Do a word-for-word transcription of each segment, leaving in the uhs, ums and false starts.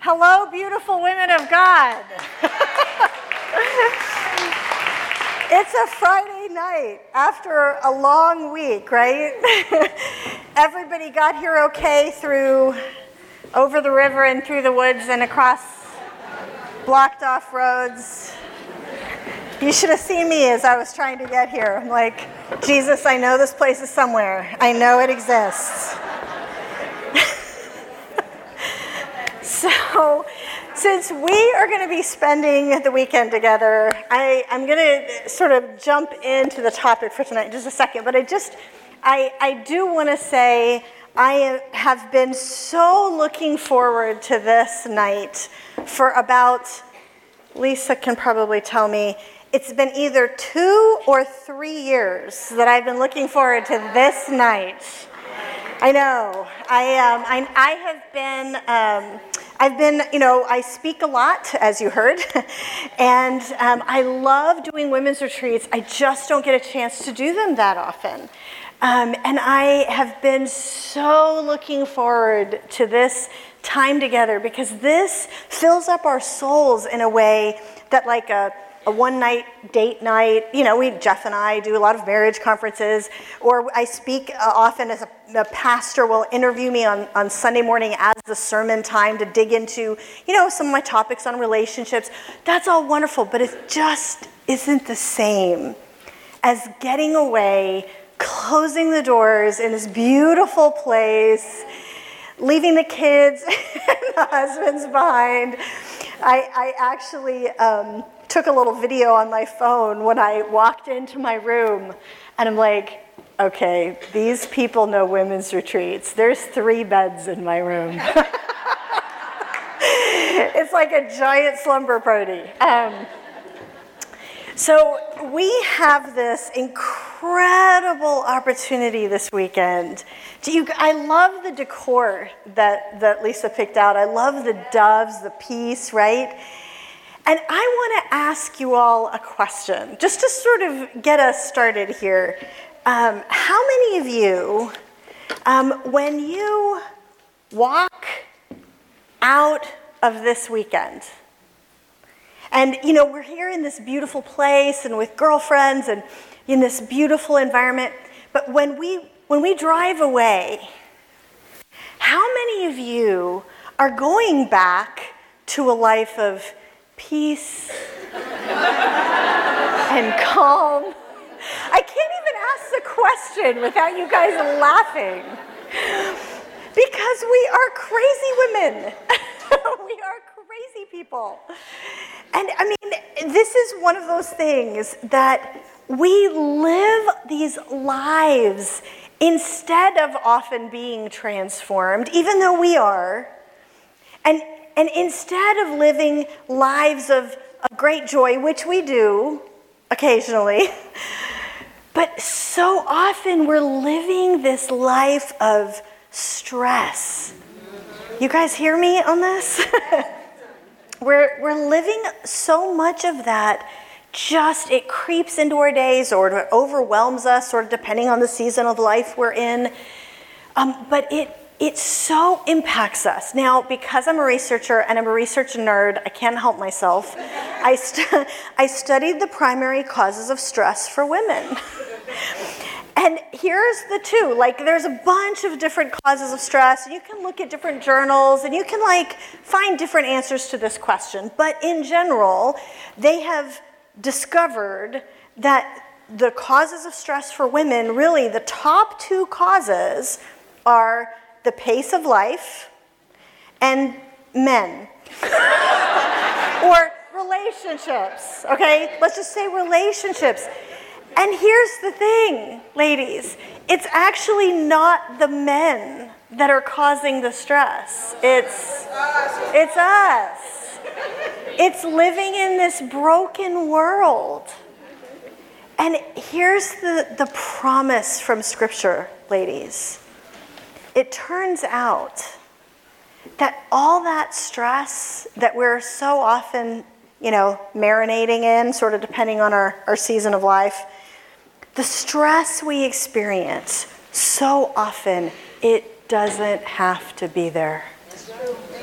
Hello, beautiful women of God. It's a Friday night after a long week, right? Everybody got here okay through over the river and through the woods and across blocked off roads. You should have seen me as I was trying to get here. I'm like, Jesus, I know this place is somewhere. I know it exists. So, since we are going to be spending the weekend together, I, I'm going to sort of jump into the topic for tonight in just a second. But I just, I, I do want to say I have been so looking forward to this night for about, Lisa can probably tell me, it's been either two or three years that I've been looking forward to this night. I know. I um, I, I have been, um, I've been, you know, I speak a lot, as you heard, and um, I love doing women's retreats. I just don't get a chance to do them that often. Um, and I have been so looking forward to this time together because this fills up our souls in a way that like a a one-night date night, you know, we, Jeff and I do a lot of marriage conferences, or I speak uh, often as a, a pastor will interview me on, on Sunday morning as the sermon time to dig into, you know, some of my topics on relationships. That's all wonderful, but it just isn't the same as getting away, closing the doors in this beautiful place, leaving the kids and the husbands behind. I, I actually um, took a little video on my phone when I walked into my room, and I'm like, okay, these people know women's retreats. There's three beds in my room. It's like a giant slumber party. Um, so we have this incredible opportunity this weekend. Do you, I love the decor that, that Lisa picked out. I love the doves, the peace, right? And I want to ask you all a question, just to sort of get us started here. Um, how many of you, um, when you walk out of this weekend, and, you know, we're here in this beautiful place and with girlfriends and in this beautiful environment, but when we when we drive away, how many of you are going back to a life of peace and calm? I can't even ask the question without you guys laughing. Because we are crazy women. We are crazy people. And I mean, this is one of those things that we live these lives instead of often being transformed, even though we are. And And instead of living lives of, of great joy, which we do occasionally, but so often we're living this life of stress. You guys hear me on this? we're, we're living so much of that, just it creeps into our days or it overwhelms us, sort of depending on the season of life we're in. Um, but it It so impacts us. Now, because I'm a researcher and I'm a research nerd, I can't help myself. I, st- I studied the primary causes of stress for women. And here's the two. Like, there's a bunch of different causes of stress. And you can look at different journals and you can, like, find different answers to this question. But in general, they have discovered that the causes of stress for women, really the top two causes are the pace of life, and men. Or relationships, okay? Let's just say relationships. And here's the thing, ladies. It's actually not the men that are causing the stress. It's, it's us. It's living in this broken world. And here's the, the promise from Scripture, ladies. It turns out that all that stress that we're so often, you know, marinating in, sort of depending on our, our season of life, the stress we experience so often, it doesn't have to be there.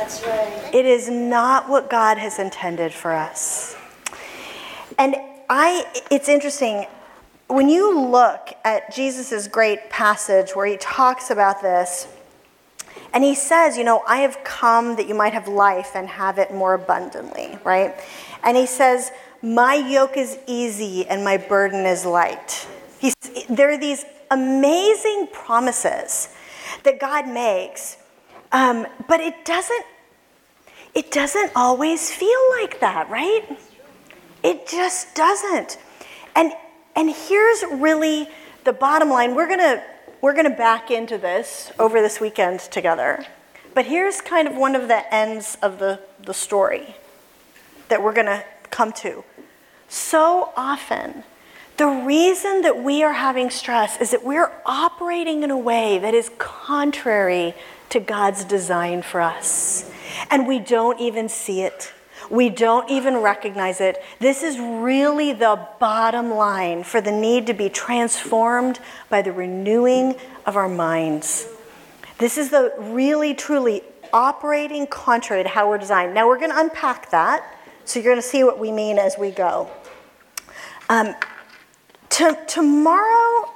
That's right. It is not what God has intended for us. And I, it's interesting, when you look at Jesus' great passage where he talks about this, and he says, you know, I have come that you might have life and have it more abundantly, right? And he says, my yoke is easy and my burden is light. He's, there are these amazing promises that God makes, um, but it doesn't, it doesn't always feel like that, right? It just doesn't. And and here's really the bottom line. We're gonna we're gonna back into this over this weekend together. But here's kind of one of the ends of the, the story that we're gonna come to. So often, the reason that we are having stress is that we're operating in a way that is contrary to God's design for us. And we don't even see it. We don't even recognize it. This is really the bottom line for the need to be transformed by the renewing of our minds. This is the really, truly operating contrary to how we're designed. Now we're going to unpack that, so you're going to see what we mean as we go. Um, to, tomorrow,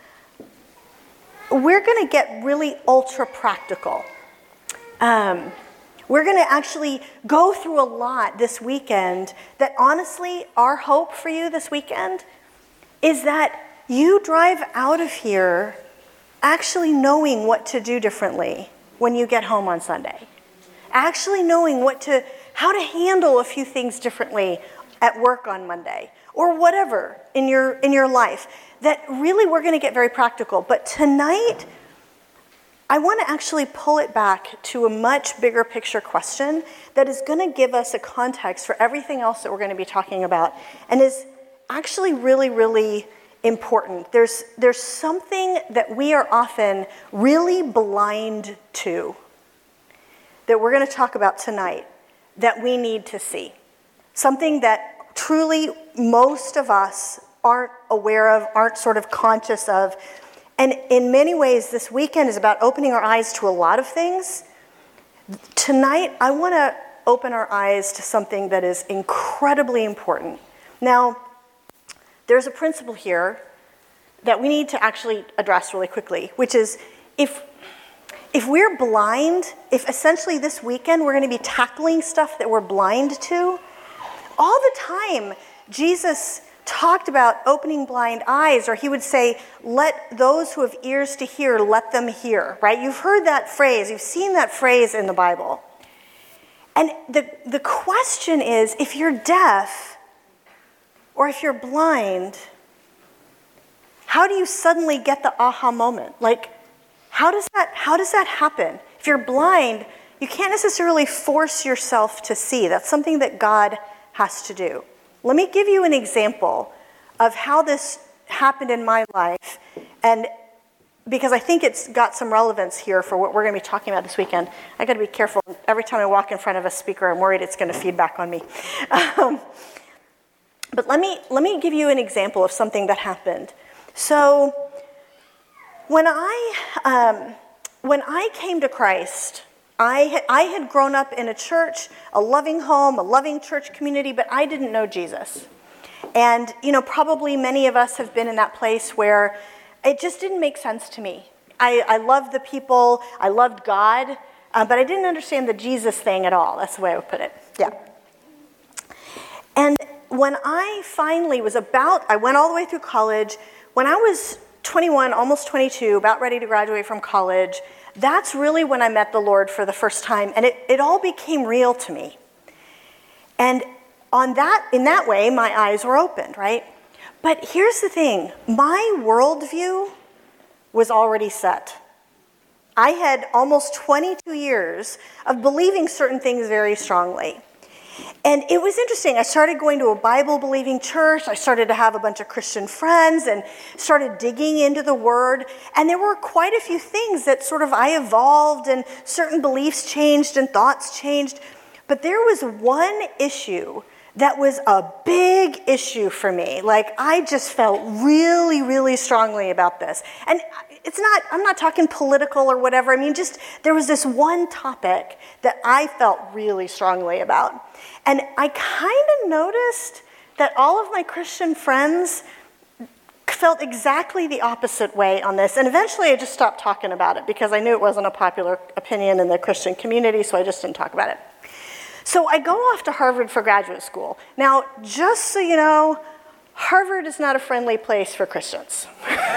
we're going to get really ultra practical. Um, We're going to actually go through a lot this weekend that honestly, our hope for you this weekend is that you drive out of here actually knowing what to do differently when you get home on Sunday. Actually knowing what to, how to handle a few things differently at work on Monday or whatever in your, in your life. That really we're going to get very practical. But tonight, I want to actually pull it back to a much bigger picture question that is going to give us a context for everything else that we're going to be talking about and is actually really, really important. There's, there's something that we are often really blind to that we're going to talk about tonight that we need to see. Something that truly most of us aren't aware of, aren't sort of conscious of. And in many ways, this weekend is about opening our eyes to a lot of things. Tonight, I want to open our eyes to something that is incredibly important. Now, there's a principle here that we need to actually address really quickly, which is if, if we're blind, if essentially this weekend we're going to be tackling stuff that we're blind to, all the time Jesus talked about opening blind eyes, or he would say, let those who have ears to hear, let them hear, right? You've heard that phrase, you've seen that phrase in the Bible. And the, the question is, if you're deaf or if you're blind, how do you suddenly get the aha moment? Like, how does that, how does that happen? If you're blind, you can't necessarily force yourself to see. That's something that God has to do. Let me give you an example of how this happened in my life, and because I think it's got some relevance here for what we're going to be talking about this weekend. I got to be careful. Every time I walk in front of a speaker, I'm worried it's going to feed back on me. Um, but let me let me give you an example of something that happened. So when I um, when I came to Christ, I had, I had grown up in a church, a loving home, a loving church community, but I didn't know Jesus. And, you know, probably many of us have been in that place where it just didn't make sense to me. I, I loved the people, I loved God, uh, but I didn't understand the Jesus thing at all. That's the way I would put it. Yeah. And when I finally was about, I went all the way through college. When I was twenty-one, almost twenty-two, about ready to graduate from college, that's really when I met the Lord for the first time, and it, it all became real to me. And on that, in that way, my eyes were opened, right? But here's the thing, my worldview was already set. I had almost twenty-two years of believing certain things very strongly. And it was interesting. I started going to a Bible-believing church. I started to have a bunch of Christian friends and started digging into the Word. And there were quite a few things that sort of I evolved, and certain beliefs changed and thoughts changed. But there was one issue that was a big issue for me. Like, I just felt really, really strongly about this. And it's not, I'm not talking political or whatever. I mean, just, there was this one topic that I felt really strongly about. And I kind of noticed that all of my Christian friends felt exactly the opposite way on this. And eventually I just stopped talking about it because I knew it wasn't a popular opinion in the Christian community, so I just didn't talk about it. So I go off to Harvard for graduate school. Now, just so you know, Harvard is not a friendly place for Christians.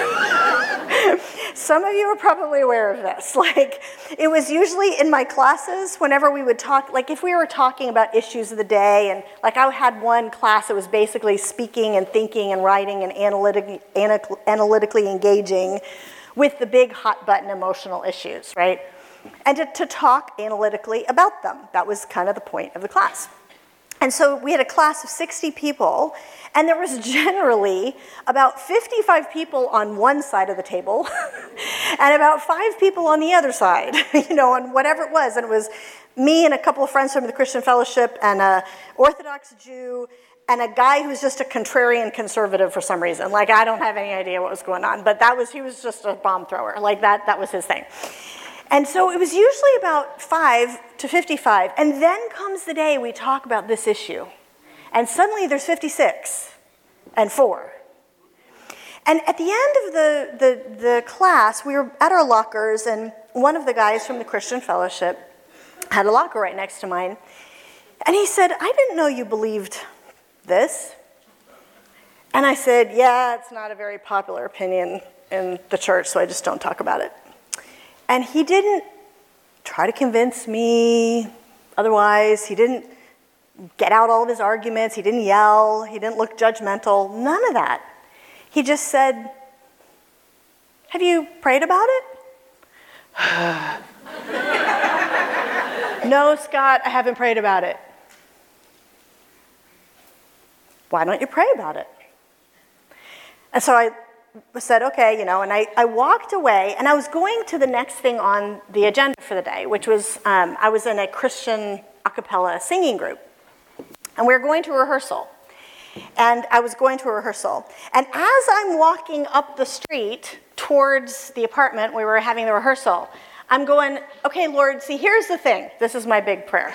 Some of you are probably aware of this. Like, it was usually in my classes whenever we would talk, like if we were talking about issues of the day, and like I had one class that was basically speaking and thinking and writing and analytic, analytically engaging with the big hot button emotional issues, right? And to, to talk analytically about them. That was kind of the point of the class. And so we had a class of sixty people, and there was generally about fifty-five people on one side of the table and about five people on the other side, you know, on whatever it was. And it was me and a couple of friends from the Christian Fellowship and an Orthodox Jew and a guy who was just a contrarian conservative for some reason. Like, I don't have any idea what was going on, but that was, he was just a bomb thrower. Like, that, that was his thing. And so it was usually about five to fifty-five, and then comes the day we talk about this issue. And suddenly there's fifty-six and four. And at the end of the, the, the class, we were at our lockers, and one of the guys from the Christian Fellowship had a locker right next to mine. And he said, "I didn't know you believed this." And I said, "Yeah, it's not a very popular opinion in the church, so I just don't talk about it." And he didn't try to convince me otherwise. He didn't get out all of his arguments. He didn't yell. He didn't look judgmental. None of that. He just said, "Have you prayed about it?" "No, Scott, I haven't prayed about it." "Why don't you pray about it?" And so I said, okay, you know, and I, I walked away, and I was going to the next thing on the agenda for the day, which was, um, I was in a Christian a cappella singing group, and we were going to rehearsal, and I was going to a rehearsal, and as I'm walking up the street towards the apartment we were having the rehearsal, I'm going, okay, Lord, see, here's the thing. This is my big prayer.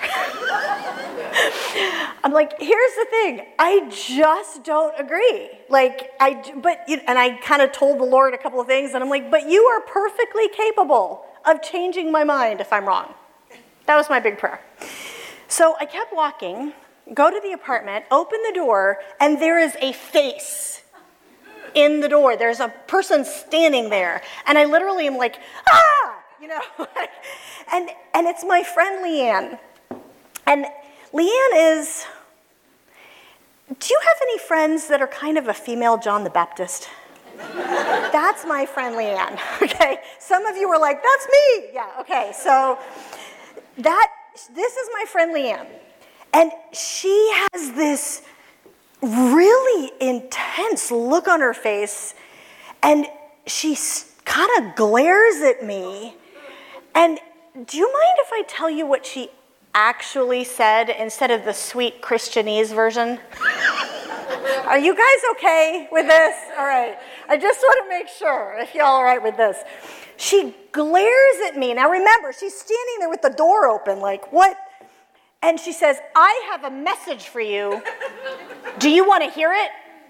I'm like, here's the thing. I just don't agree. Like, I, but, and I kind of told the Lord a couple of things, and I'm like, but you are perfectly capable of changing my mind if I'm wrong. That was my big prayer. So I kept walking, go to the apartment, open the door, and there is a face in the door. There's a person standing there, and I literally am like, ah! You know, and and it's my friend Leanne. And Leanne is, do you have any friends that are kind of a female John the Baptist? That's my friend Leanne, okay? Some of you were like, that's me. Yeah, okay, so that, this is my friend Leanne. And she has this really intense look on her face, and she kind of glares at me. And do you mind if I tell you what she actually said instead of the sweet Christianese version? Are you guys okay with this? All right. I just want to make sure if y'all all right with this. She glares at me. Now remember, she's standing there with the door open, like, what? And she says, "I have a message for you. Do you want to hear it?"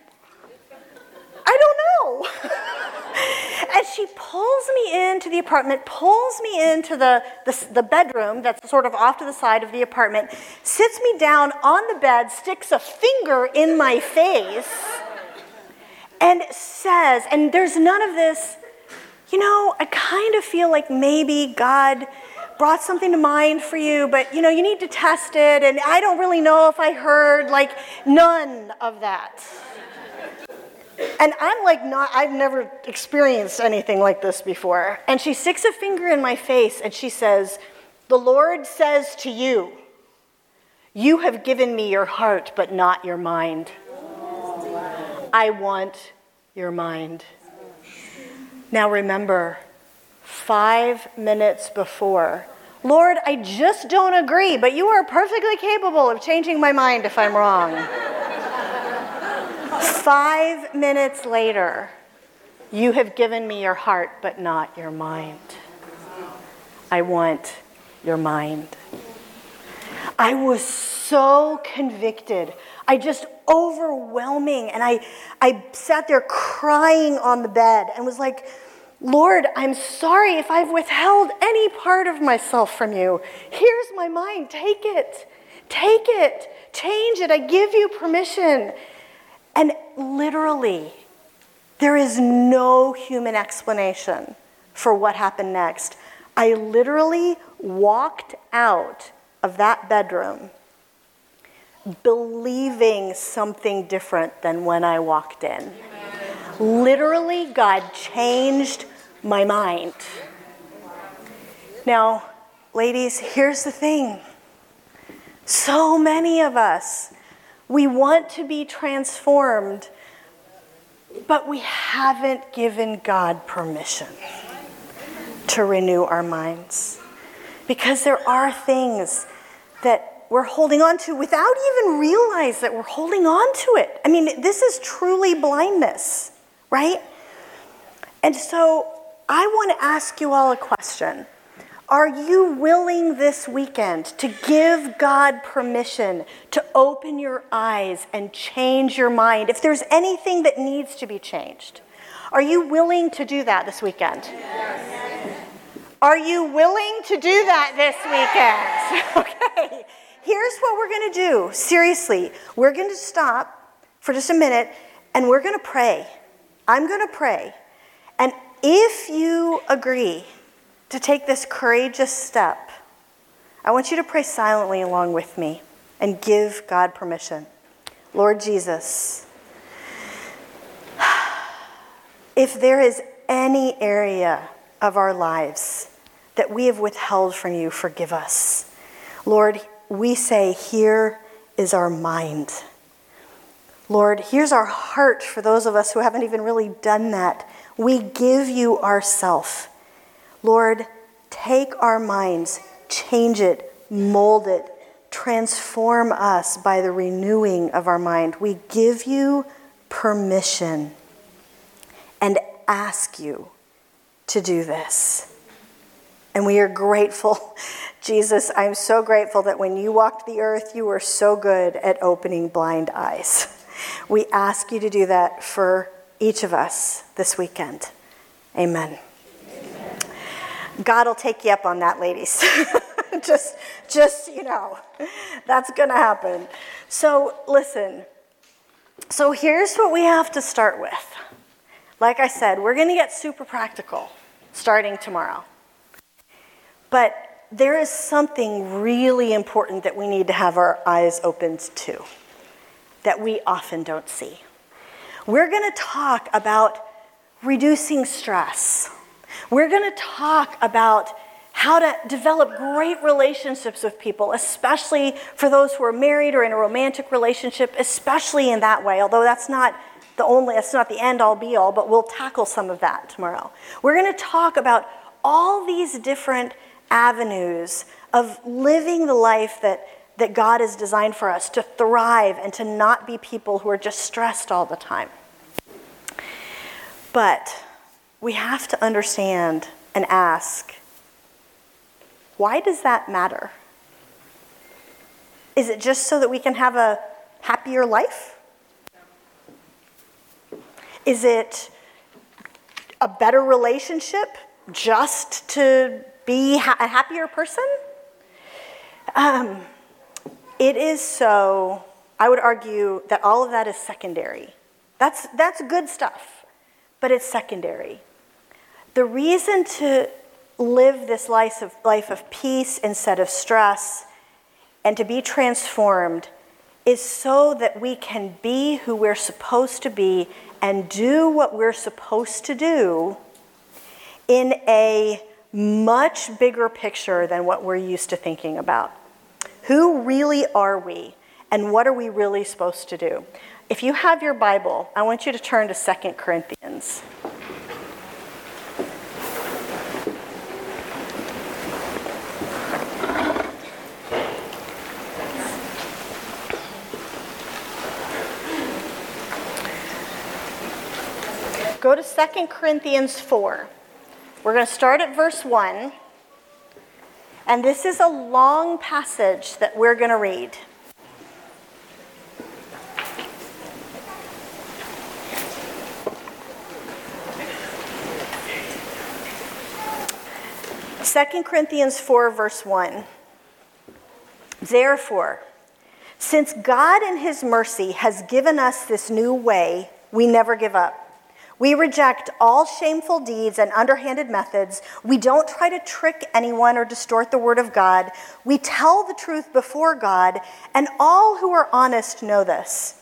I don't know. And she pulls me into the apartment, pulls me into the, the, the bedroom that's sort of off to the side of the apartment, sits me down on the bed, sticks a finger in my face, and says, and there's none of this, you know, I kind of feel like maybe God brought something to mind for you, but, you know, you need to test it, and I don't really know if I heard, like, none of that. And I'm like, not, I've never experienced anything like this before. And she sticks a finger in my face and she says, "The Lord says to you, you have given me your heart, but not your mind. I want your mind." Now remember, five minutes before, Lord, I just don't agree, but you are perfectly capable of changing my mind if I'm wrong. Five minutes later, you have given me your heart, but not your mind. I want your mind. I was so convicted. I just overwhelming. And I, I sat there crying on the bed and was like, Lord, I'm sorry if I've withheld any part of myself from you. Here's my mind. Take it. Take it. Change it. I give you permission. And literally, there is no human explanation for what happened next. I literally walked out of that bedroom believing something different than when I walked in. Literally, God changed my mind. Now, ladies, here's the thing. So many of us, we want to be transformed, but we haven't given God permission to renew our minds. Because there are things that we're holding on to without even realize that we're holding on to it. I mean, this is truly blindness, right? And so I want to ask you all a question. Are you willing this weekend to give God permission to open your eyes and change your mind if there's anything that needs to be changed? Are you willing to do that this weekend? Yes. Are you willing to do that this weekend? Okay. Here's what we're going to do. Seriously, we're going to stop for just a minute and we're going to pray. I'm going to pray. And if you agree to take this courageous step, I want you to pray silently along with me and give God permission. Lord Jesus, if there is any area of our lives that we have withheld from you, forgive us. Lord, we say, here is our mind. Lord, here's our heart for those of us who haven't even really done that. We give you ourself. Lord, take our minds, change it, mold it, transform us by the renewing of our mind. We give you permission and ask you to do this. And we are grateful. Jesus, I'm so grateful that when you walked the earth, you were so good at opening blind eyes. We ask you to do that for each of us this weekend. Amen. Amen. God will take you up on that, ladies. just, just, you know, that's going to happen. So listen. So here's what we have to start with. Like I said, we're going to get super practical starting tomorrow. But there is something really important that we need to have our eyes opened to that we often don't see. We're going to talk about reducing stress. We're going to talk about how to develop great relationships with people, especially for those who are married or in a romantic relationship, especially in that way, although that's not the only, that's not the end all be all, but we'll tackle some of that tomorrow. We're going to talk about all these different avenues of living the life that, that God has designed for us to thrive and to not be people who are just stressed all the time. But we have to understand and ask, why does that matter? Is it just so that we can have a happier life? Is it a better relationship just to be ha- a happier person? Um, it is so, I would argue that all of that is secondary. That's, that's good stuff, but it's secondary. The reason to live this life of, life of peace instead of stress and to be transformed is so that we can be who we're supposed to be and do what we're supposed to do in a much bigger picture than what we're used to thinking about. Who really are we, and what are we really supposed to do? If you have your Bible, I want you to turn to Second Corinthians. go to Second Corinthians four. We're going to start at verse one. And this is a long passage that we're going to read. Second Corinthians four, verse one. Therefore, since God in his mercy has given us this new way, we never give up. We reject all shameful deeds and underhanded methods. We don't try to trick anyone or distort the word of God. We tell the truth before God, and all who are honest know this.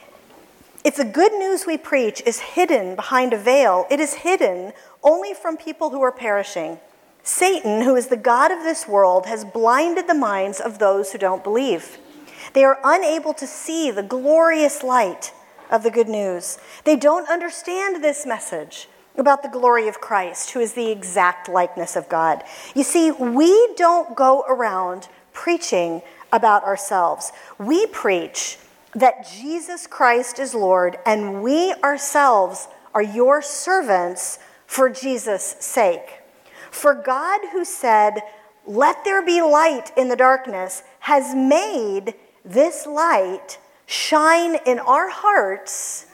If the good news we preach is hidden behind a veil, it is hidden only from people who are perishing. Satan, who is the god of this world, has blinded the minds of those who don't believe. They are unable to see the glorious light of the good news. They don't understand this message about the glory of Christ, who is the exact likeness of God. You see, we don't go around preaching about ourselves. We preach that Jesus Christ is Lord, and we ourselves are your servants for Jesus' sake. For God, who said, "Let there be light in the darkness," has made this light shine in our hearts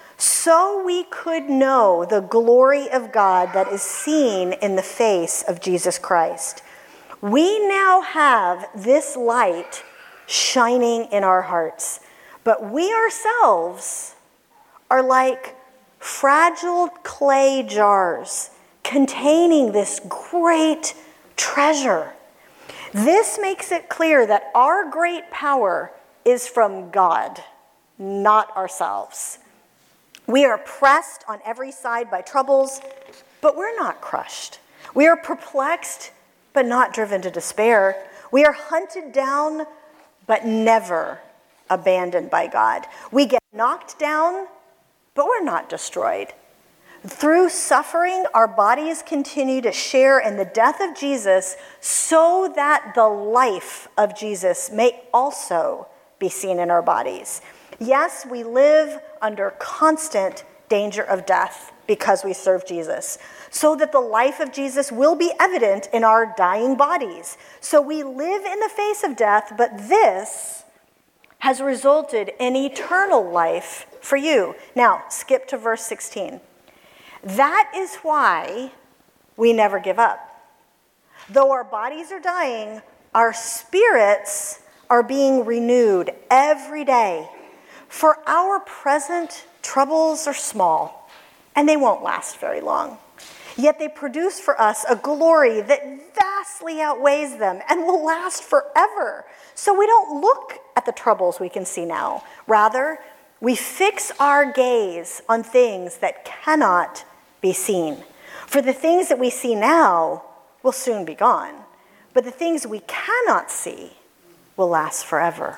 so we could know the glory of God that is seen in the face of Jesus Christ. We now have this light shining in our hearts, but we ourselves are like fragile clay jars containing this great treasure. This makes it clear that our great power is from God, not ourselves. We are pressed on every side by troubles, but we're not crushed. We are perplexed, but not driven to despair. We are hunted down, but never abandoned by God. We get knocked down, but we're not destroyed. Through suffering, our bodies continue to share in the death of Jesus so that the life of Jesus may also be seen in our bodies. Yes, we live under constant danger of death because we serve Jesus, so that the life of Jesus will be evident in our dying bodies. So we live in the face of death, but this has resulted in eternal life for you. Now, skip to verse sixteen. That is why we never give up. Though our bodies are dying, our spirits are being renewed every day. For our present troubles are small, and they won't last very long. Yet they produce for us a glory that vastly outweighs them and will last forever. So we don't look at the troubles we can see now. Rather, we fix our gaze on things that cannot be seen. For the things that we see now will soon be gone, but the things we cannot see will last forever.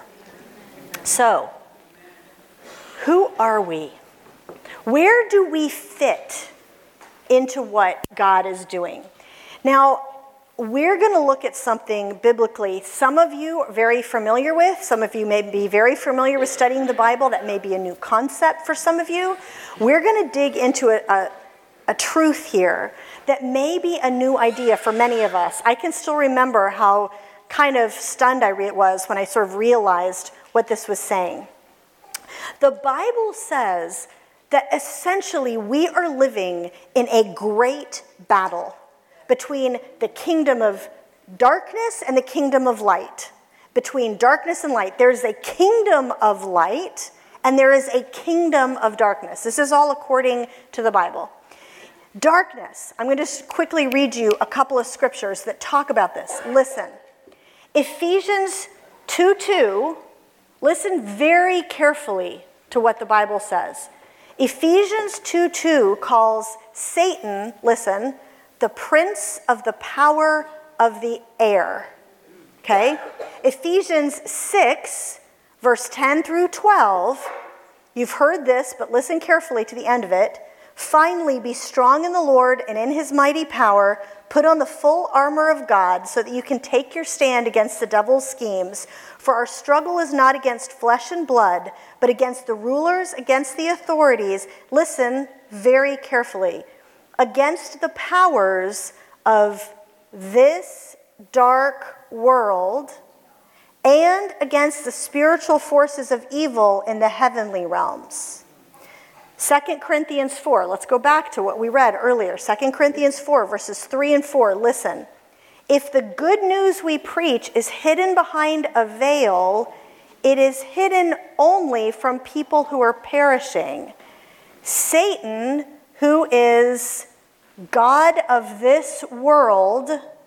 So, who are we? Where do we fit into what God is doing? Now, we're going to look at something biblically some of you are very familiar with. Some of you may be very familiar with studying the Bible. That may be a new concept for some of you. We're going to dig into a, a, a truth here that may be a new idea for many of us. I can still remember how kind of stunned I re- was when I sort of realized what this was saying. The Bible says that essentially we are living in a great battle between the kingdom of darkness and the kingdom of light. Between darkness and light, there's a kingdom of light and there is a kingdom of darkness. This is all according to the Bible. Darkness, I'm going to just quickly read you a couple of scriptures that talk about this. Listen. Ephesians two two, listen very carefully to what the Bible says. Ephesians two two calls Satan, listen, the prince of the power of the air. Okay? Ephesians six, verse ten through twelve, you've heard this, but listen carefully to the end of it. Finally, be strong in the Lord and in his mighty power. Put on the full armor of God so that you can take your stand against the devil's schemes. For our struggle is not against flesh and blood, but against the rulers, against the authorities. Listen very carefully. Against the powers of this dark world and against the spiritual forces of evil in the heavenly realms. Second Corinthians four, let's go back to what we read earlier. Second Corinthians four, verses three and four. Listen. If the good news we preach is hidden behind a veil, it is hidden only from people who are perishing. Satan, who is God of this world,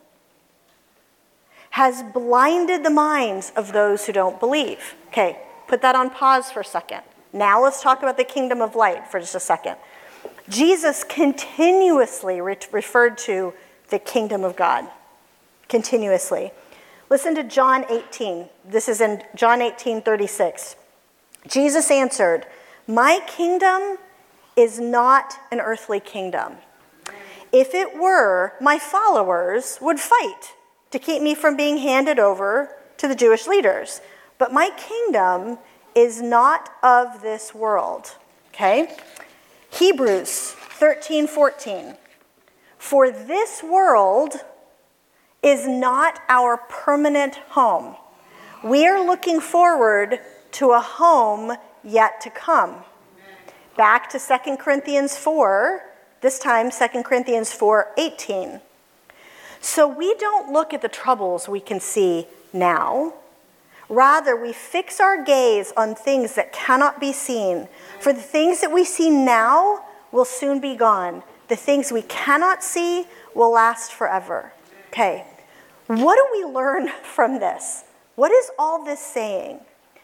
has blinded the minds of those who don't believe. Okay, put that on pause for a second. Now let's talk about the kingdom of light for just a second. Jesus continuously re- referred to the kingdom of God. Continuously. Listen to John eighteen. This is in John eighteen thirty-six. Jesus answered, "My kingdom is not an earthly kingdom. If it were, my followers would fight to keep me from being handed over to the Jewish leaders. But my kingdom is not of this world." Okay? Hebrews thirteen fourteen. For this world is not our permanent home. We are looking forward to a home yet to come. Back to Second Corinthians four, this time Second Corinthians four eighteen. So we don't look at the troubles we can see now. Rather, we fix our gaze on things that cannot be seen. For the things that we see now will soon be gone. The things we cannot see will last forever. Okay, what do we learn from this? What is all this saying?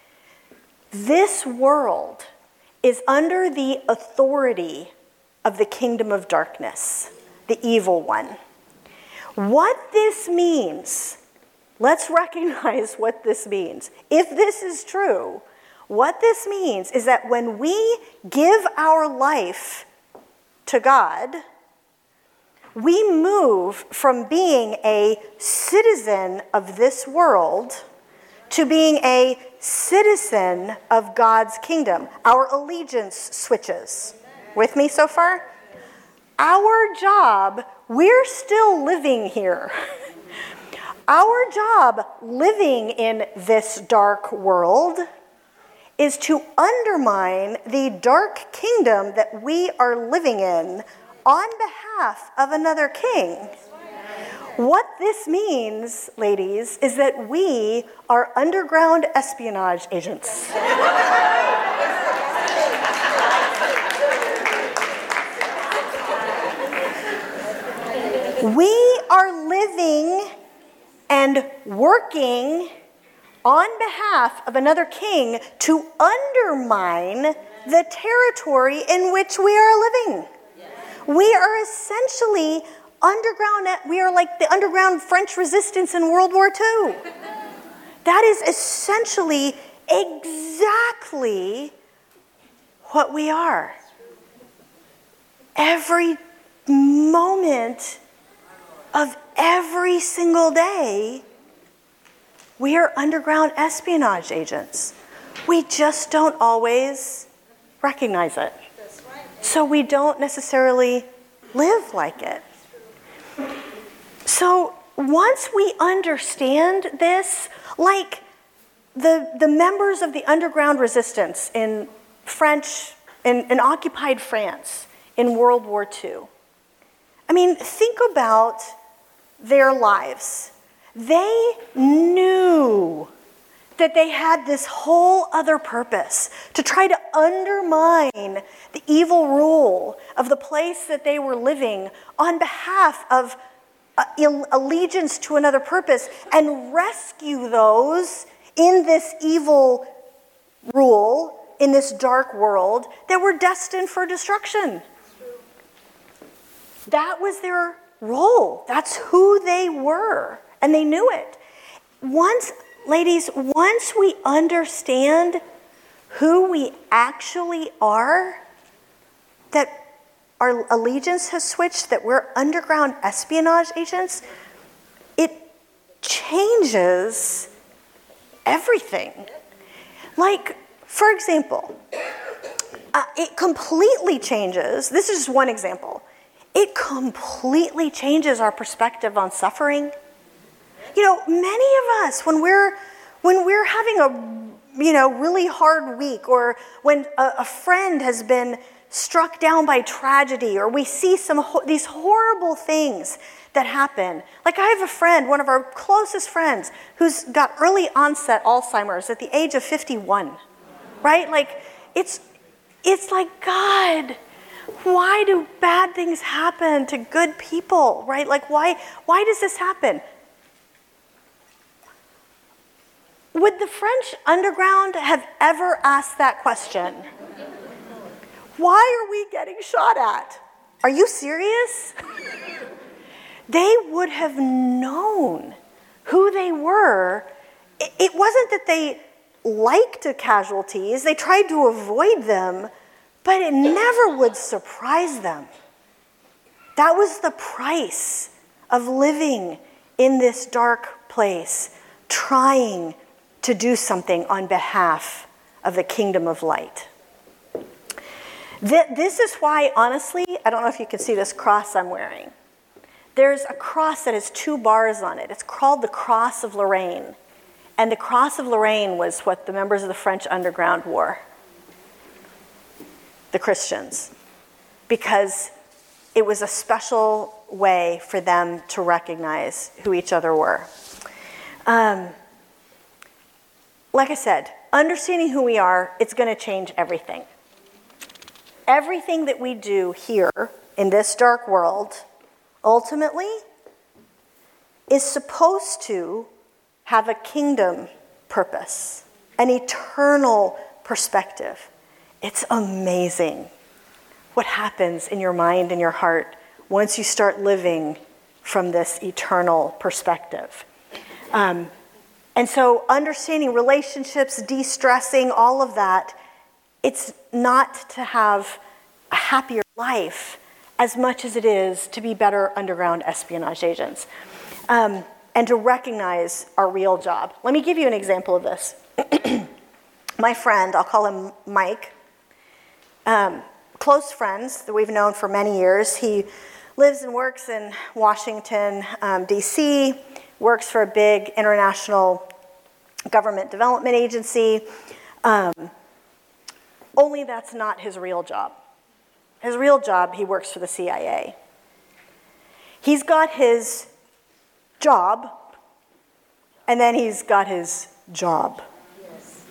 This world is under the authority of the kingdom of darkness, the evil one. What this means, let's recognize what this means. If this is true, what this means is that when we give our life to God, we move from being a citizen of this world to being a citizen of God's kingdom. Our allegiance switches. With me so far? Our job, we're still living here. Our job living in this dark world is to undermine the dark kingdom that we are living in on behalf of another king. What this means, ladies, is that we are underground espionage agents. We are living and working on behalf of another king to undermine the territory in which we are living. We are essentially underground, we are like the underground French resistance in World War Two. That is essentially exactly what we are. Every moment of every single day, we are underground espionage agents. We just don't always recognize it. So we don't necessarily live like it. So once we understand this, like the, the members of the underground resistance in French, in, in occupied France in World War Two, I mean, think about their lives. They knew that they had this whole other purpose to try to undermine the evil rule of the place that they were living on behalf of uh, allegiance to another purpose and rescue those in this evil rule, in this dark world that were destined for destruction. That was their role. That's who they were, and they knew it. Once Ladies, once we understand who we actually are, that our allegiance has switched, that we're underground espionage agents, it changes everything. Like, for example, uh, it completely changes, this is just one example, it completely changes our perspective on suffering. You know, many of us, when we're when we're having a you know really hard week, or when a, a friend has been struck down by tragedy, or we see some ho- these horrible things that happen. Like, I have a friend, one of our closest friends, who's got early onset Alzheimer's at the age of fifty-one. Right? Like, it's it's like, God, why do bad things happen to good people? Right? Like, why why does this happen? Would the French underground have ever asked that question? Why are we getting shot at? Are you serious? They would have known who they were. It wasn't that they liked the casualties. They tried to avoid them, but it never would surprise them. That was the price of living in this dark place, trying to do something on behalf of the kingdom of light. This is why, honestly, I don't know if you can see this cross I'm wearing. There's a cross that has two bars on it. It's called the Cross of Lorraine. And the Cross of Lorraine was what the members of the French underground wore, the Christians, because it was a special way for them to recognize who each other were. Um, like I said, understanding who we are, it's going to change everything. Everything that we do here in this dark world, ultimately, is supposed to have a kingdom purpose, an eternal perspective. It's amazing what happens in your mind and your heart once you start living from this eternal perspective. Um, and so understanding relationships, de-stressing, all of that, it's not to have a happier life as much as it is to be better underground espionage agents, um, and to recognize our real job. Let me give you an example of this. My friend, I'll call him Mike, um, close friends that we've known for many years. He lives and works in Washington, um, D C, works for a big international government development agency. Um, only that's not his real job. His real job, he works for the C I A. He's got his job, and then he's got his job. Yes.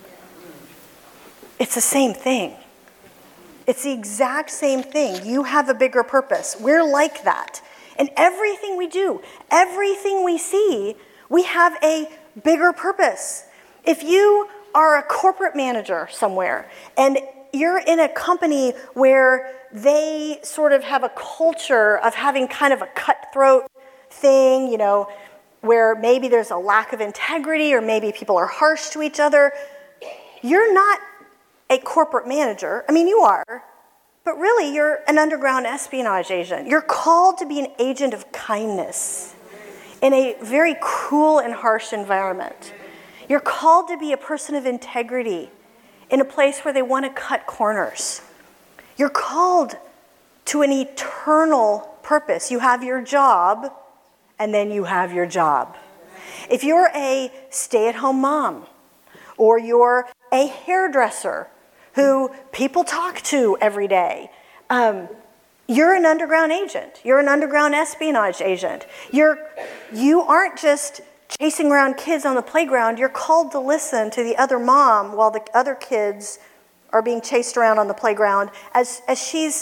It's the same thing. It's the exact same thing. You have a bigger purpose. We're like that. And everything we do, everything we see, we have a bigger purpose. If you are a corporate manager somewhere, and you're in a company where they sort of have a culture of having kind of a cutthroat thing, you know, where maybe there's a lack of integrity, or maybe people are harsh to each other, you're not a corporate manager. I mean, you are, but really you're an underground espionage agent. You're called to be an agent of kindness in a very cruel and harsh environment. You're called to be a person of integrity in a place where they want to cut corners. You're called to an eternal purpose. You have your job, and then you have your job. If you're a stay-at-home mom, or you're a hairdresser who people talk to every day, um, you're an underground agent. You're an underground espionage agent. You're, you aren't just chasing around kids on the playground. You're called to listen to the other mom while the other kids are being chased around on the playground as, as she's,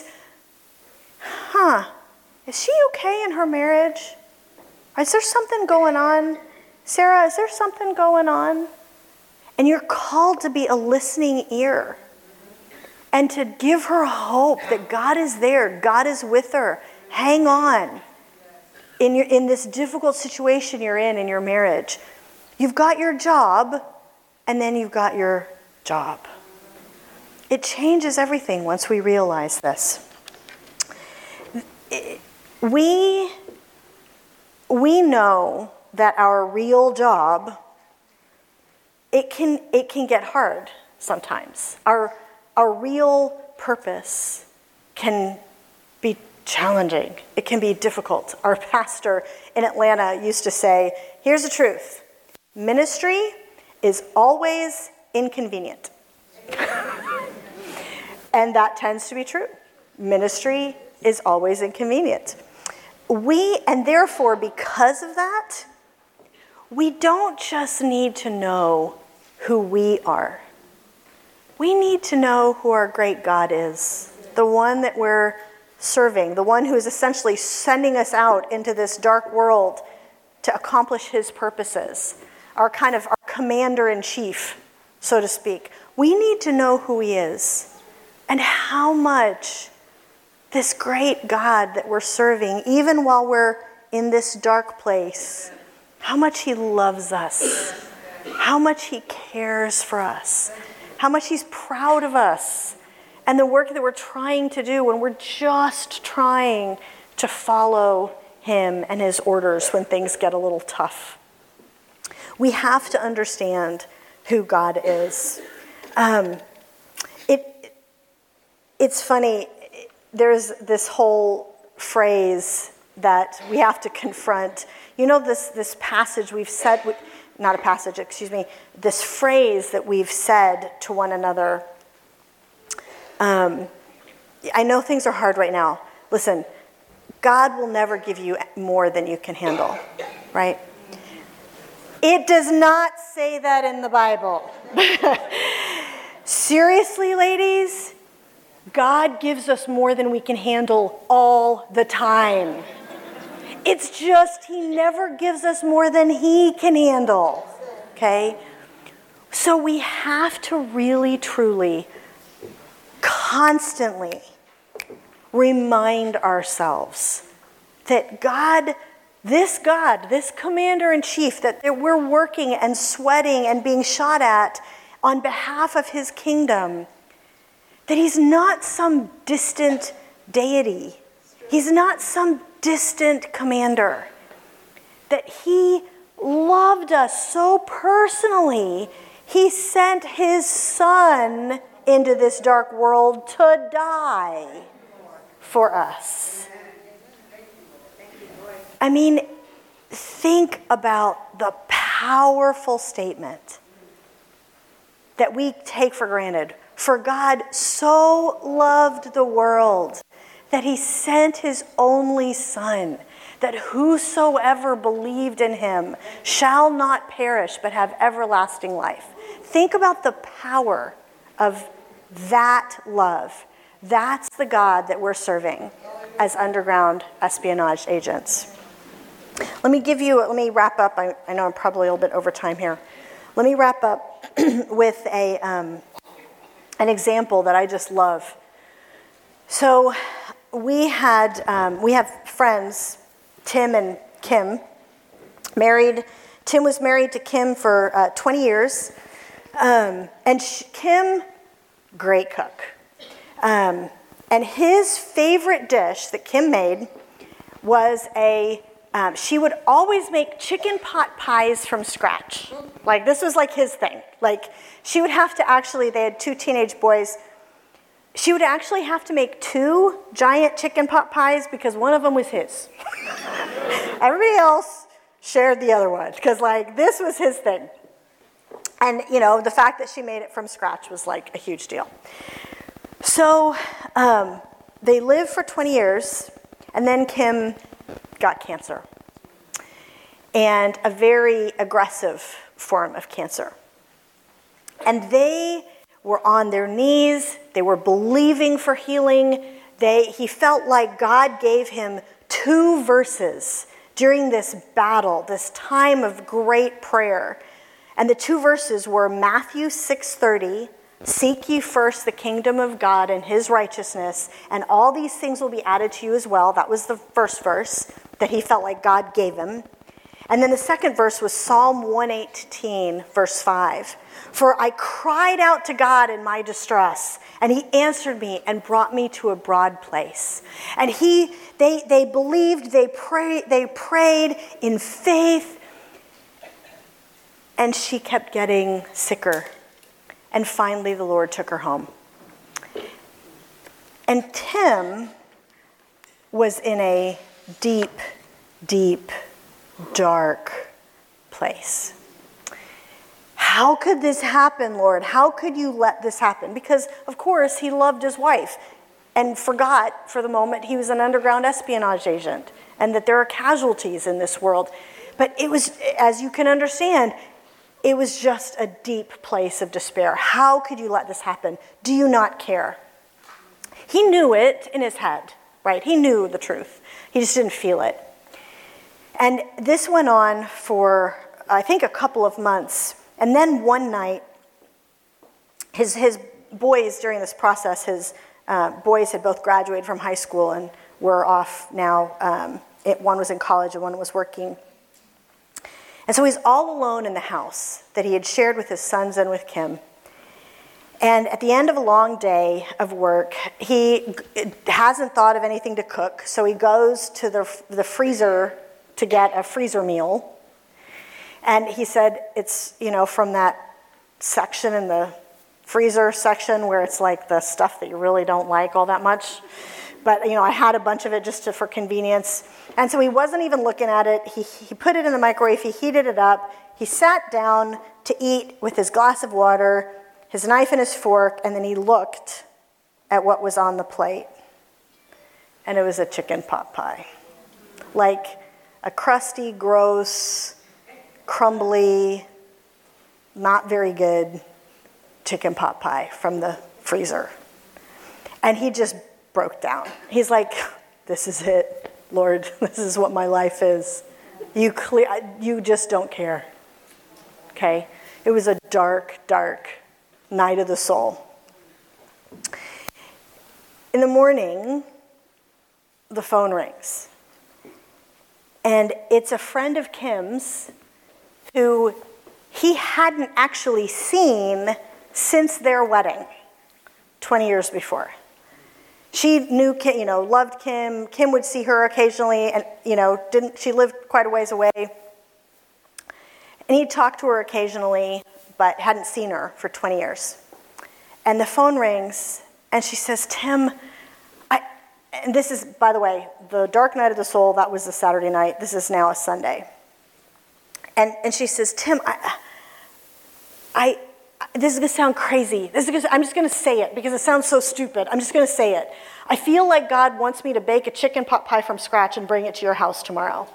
huh, is she okay in her marriage? Is there something going on? Sarah, is there something going on? And you're called to be a listening ear and to give her hope that God is there, God is with her. Hang on. In your, in this difficult situation you're in in your marriage, you've got your job, and then you've got your job. It changes everything once we realize this. we, we know that our real job, it can, it can get hard sometimes. Our, our real purpose can be challenging. It can be difficult. Our pastor in Atlanta used to say, here's the truth. Ministry is always inconvenient. And that tends to be true. Ministry is always inconvenient. We, and therefore, because of that, we don't just need to know who we are. We need to know who our great God is, the one that we're serving, the one who is essentially sending us out into this dark world to accomplish his purposes, our kind of our commander-in-chief, so to speak. We need to know who he is and how much this great God that we're serving, even while we're in this dark place, how much he loves us, how much he cares for us, how much he's proud of us, and the work that we're trying to do when we're just trying to follow him and his orders when things get a little tough. We have to understand who God is. Um, it, it's funny, there's this whole phrase that we have to confront. You know this, this passage we've said, not a passage, excuse me, this phrase that we've said to one another. Um, I know things are hard right now. Listen, God will never give you more than you can handle, right? It does not say that in the Bible. Seriously, ladies, God gives us more than we can handle all the time. It's just he never gives us more than he can handle, okay? So we have to really, truly, constantly remind ourselves that God, this God, this commander-in-chief, that we're working and sweating and being shot at on behalf of his kingdom, that he's not some distant deity. He's not some distant commander. That he loved us so personally, he sent his son into this dark world to die for us. I mean, think about the powerful statement that we take for granted. For God so loved the world that he sent his only son, that whosoever believed in him shall not perish but have everlasting life. Think about the power of that love. That's the God that we're serving as underground espionage agents. Let me give you, let me wrap up. I, I know I'm probably a little bit over time here. Let me wrap up with a um, an example that I just love. So we had, um, we have friends, Tim and Kim, married. Tim was married to Kim for uh, twenty years. Um, and she, Kim, great cook. Um, and his favorite dish that Kim made was a, um, she would always make chicken pot pies from scratch. Like, this was like his thing. Like, she would have to actually, they had two teenage boys. She would actually have to make two giant chicken pot pies because one of them was his. Everybody else shared the other one because, like, this was his thing. And, you know, the fact that she made it from scratch was, like, a huge deal. So um, they lived for twenty years, and then Kim got cancer. And a very aggressive form of cancer. And they were on their knees. They were believing for healing. They, he felt like God gave him two verses during this battle, this time of great prayer. And the two verses were Matthew six thirty, seek ye first the kingdom of God and his righteousness, and all these things will be added to you as well. That was the first verse that he felt like God gave him. And then the second verse was Psalm one eighteen, verse five. For I cried out to God in my distress, and he answered me and brought me to a broad place. And he, they, they believed, they prayed, they prayed in faith, and she kept getting sicker. And finally, the Lord took her home. And Tim was in a deep, deep, dark place. How could this happen, Lord? How could you let this happen? Because, of course, he loved his wife and forgot for the moment he was an underground espionage agent and that there are casualties in this world. But it was, as you can understand, it was just a deep place of despair. How could you let this happen? Do you not care? He knew it in his head, right? He knew the truth. He just didn't feel it. And this went on for, I think, a couple of months. And then one night, his his boys, during this process, his uh, boys had both graduated from high school and were off now. Um, it, one was in college and one was working. And so he's all alone in the house that he had shared with his sons and with Kim. And at the end of a long day of work, he hasn't thought of anything to cook, so he goes to the the freezer to get a freezer meal. And he said it's, you know, from that section in the freezer section where it's like the stuff that you really don't like all that much. But, you know, I had a bunch of it just to, for convenience. And so he wasn't even looking at it. He, he put it in the microwave. He heated it up. He sat down to eat with his glass of water, his knife and his fork, and then he looked at what was on the plate. And it was a chicken pot pie. Like a crusty, gross, crumbly, not very good chicken pot pie from the freezer. And he just broke down. He's like, this is it, Lord. This is what my life is. You clear, you just don't care. Okay? It was a dark, dark night of the soul. In the morning, the phone rings. And it's a friend of Kim's who he hadn't actually seen since their wedding twenty years before. She knew Kim, you know, loved Kim. Kim would see her occasionally, and, you know, didn't, she lived quite a ways away. And he'd talk to her occasionally, but hadn't seen her for twenty years. And the phone rings, and she says, Tim, I, and this is, by the way, the dark night of the soul, that was the Saturday night. This is now a Sunday. And and she says, Tim, I, I this is going to sound crazy. This is gonna, I'm just going to say it because it sounds so stupid. I'm just going to say it. I feel like God wants me to bake a chicken pot pie from scratch and bring it to your house tomorrow.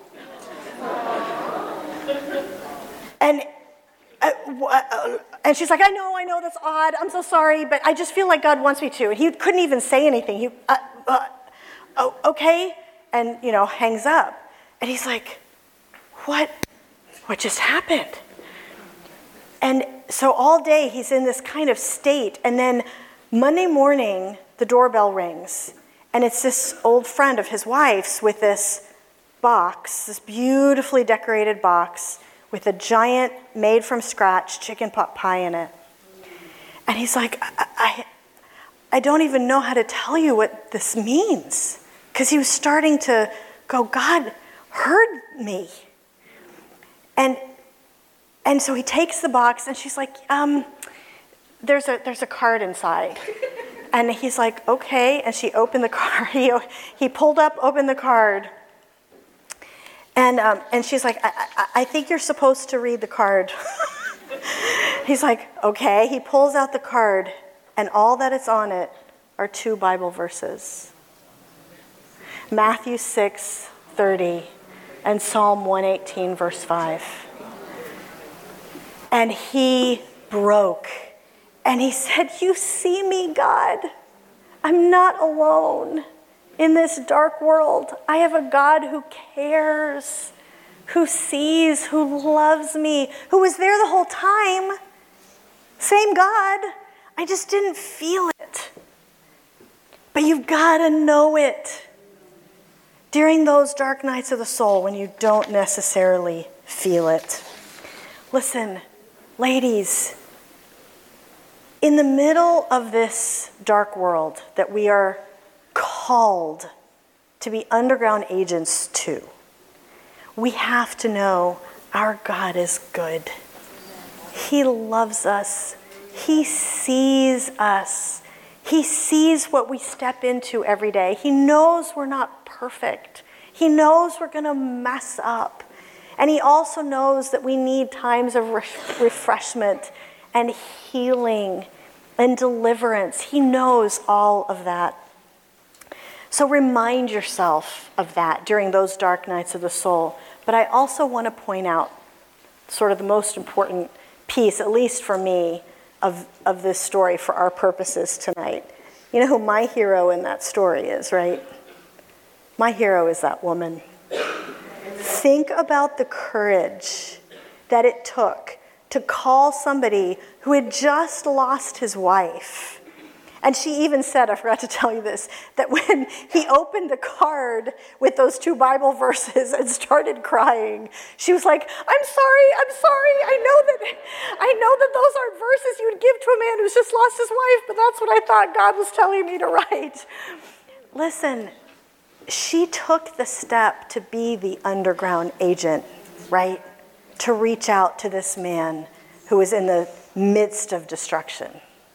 and uh, uh, and she's like, I know, I know, that's odd. I'm so sorry, but I just feel like God wants me to. And he couldn't even say anything. He, uh, uh, oh, okay, and you know, hangs up. And he's like, what? What just happened? And so all day he's in this kind of state. And then Monday morning, the doorbell rings. And it's this old friend of his wife's with this box, this beautifully decorated box with a giant made from scratch chicken pot pie in it. And he's like, I, I, I don't even know how to tell you what this means. Because he was starting to go, God heard me. And and so he takes the box, and she's like, um, there's a there's a card inside. And he's like, okay. And she opened the card. He, he pulled up, opened the card. And um, and she's like, I, I, I think you're supposed to read the card. He's like, okay. He pulls out the card, and all that is on it are two Bible verses. Matthew six thirty. And Psalm one eighteen, verse five. And he broke. And he said, you see me, God. I'm not alone in this dark world. I have a God who cares, who sees, who loves me, who was there the whole time. Same God. I just didn't feel it. But you've got to know it. During those dark nights of the soul when you don't necessarily feel it. Listen, ladies, in the middle of this dark world that we are called to be underground agents to, we have to know our God is good. He loves us. He sees us. He sees what we step into every day. He knows we're not perfect. He knows we're going to mess up. And he also knows that we need times of re- refreshment and healing and deliverance. He knows all of that. So remind yourself of that during those dark nights of the soul. But I also want to point out sort of the most important piece, at least for me, of, of this story for our purposes tonight. You know who my hero in that story is, right? My hero is that woman. Think about the courage that it took to call somebody who had just lost his wife. And she even said, I forgot to tell you this, that when he opened the card with those two Bible verses and started crying, she was like, I'm sorry, I'm sorry. I know that I know that those aren't verses you would give to a man who's just lost his wife, but that's what I thought God was telling me to write. Listen, she took the step to be the underground agent, right? To reach out to this man who was in the midst of destruction.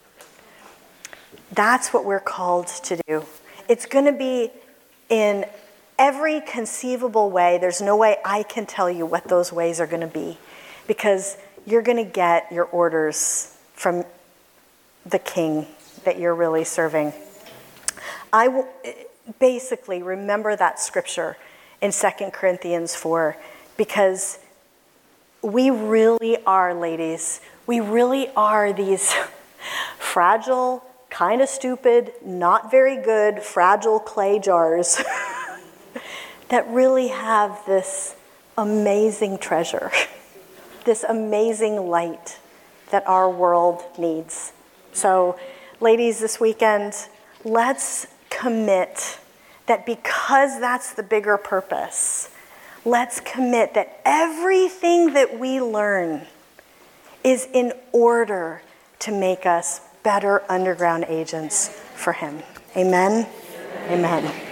That's what we're called to do. It's going to be in every conceivable way. There's no way I can tell you what those ways are going to be, because you're going to get your orders from the king that you're really serving. I will basically remember that scripture in Second Corinthians four, because we really are, ladies, we really are these fragile, kind of stupid, not very good, fragile clay jars that really have this amazing treasure, this amazing light that our world needs. So, ladies, this weekend, let's commit that because that's the bigger purpose, let's commit that everything that we learn is in order to make us better underground agents for him. Amen? Amen. Amen.